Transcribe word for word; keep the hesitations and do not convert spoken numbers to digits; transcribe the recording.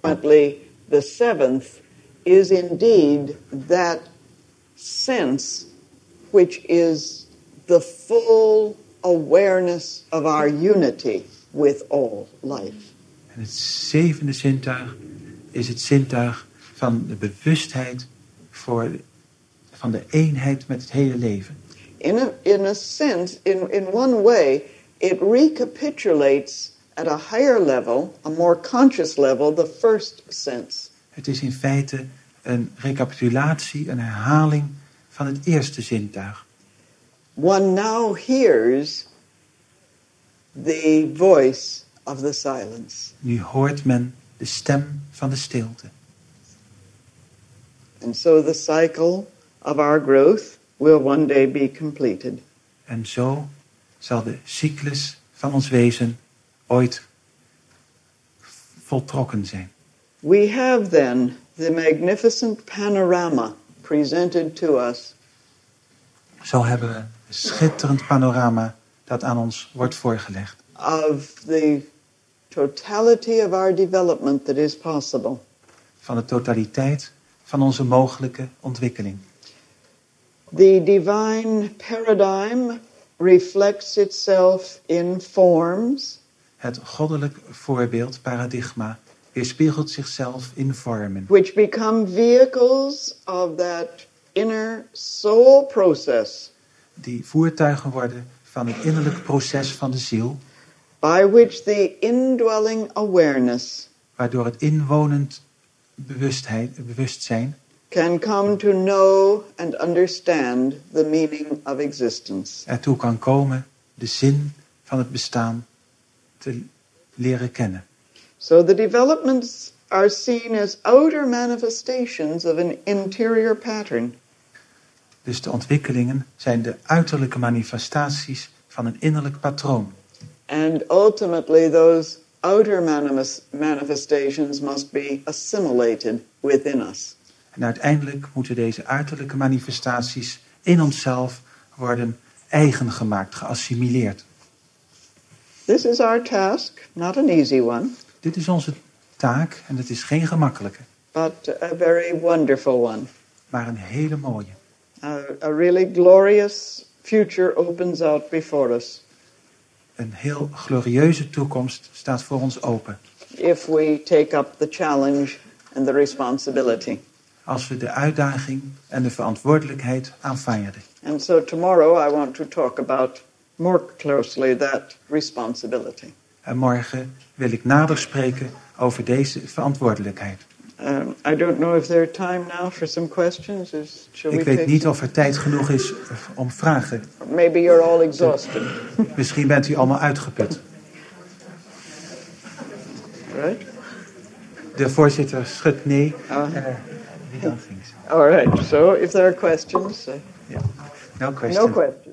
Ultimately, the seventh is indeed that sense which is the full awareness of our unity with all life. En het zevende zintuig is het zintuig van de bewustheid voor, van de eenheid met het hele leven. In a, in a sense, in, in one way, it recapitulates at a higher level, a more conscious level, the first sense. Het is in feite een recapitulatie, een herhaling van het eerste zintuig. One now hears the voice of the silence. Nu hoort men de stem van de stilte. And so the cycle of our growth will one day be completed. En zo zal de cyclus van ons wezen ooit voltrokken zijn. We have then the magnificent panorama presented to us. Zo hebben we een schitterend panorama dat aan ons wordt voorgelegd. Of the totality of our development that is possible. Van de totaliteit van onze mogelijke ontwikkeling. The divine paradigm reflects itself in forms. Het goddelijk voorbeeld, paradigma, weerspiegelt zichzelf in vormen. Which become vehicles of that inner soul process. Die voertuigen worden van het innerlijk proces van de ziel. By which the indwelling awareness. Waardoor het inwonend bewustheid, bewustzijn. Can come to know and understand the meaning of existence. Ertoe kan komen de zin van het bestaan te leren kennen. So the developments are seen as outer manifestations of an interior pattern. Dus de ontwikkelingen zijn de uiterlijke manifestaties van een innerlijk patroon. And ultimately those outer manifest- manifestations must be assimilated within us. En uiteindelijk moeten deze uiterlijke manifestaties in onszelf worden eigen gemaakt, geassimileerd. This is our task, not an easy one. Dit is onze taak en het is geen gemakkelijke. But a very wonderful one. Maar een hele mooie. A, a really glorious future opens out before us. Een heel glorieuze toekomst staat voor ons open. If we take up the challenge and the responsibility. Als we de uitdaging en de verantwoordelijkheid aanvaarden. And so tomorrow I want to talk about more closely that responsibility. En morgen wil ik nader spreken over deze verantwoordelijkheid. Um, I don't know if there's time now for some questions. Is, shall ik we weet take niet some? of er tijd genoeg is om vragen. Maybe you're all exhausted. Misschien bent u allemaal uitgeput. Right? De voorzitter schudt nee. Uh, Uh, we don't think so. all right. So if there are questions. Uh, Yeah. No question. no questions.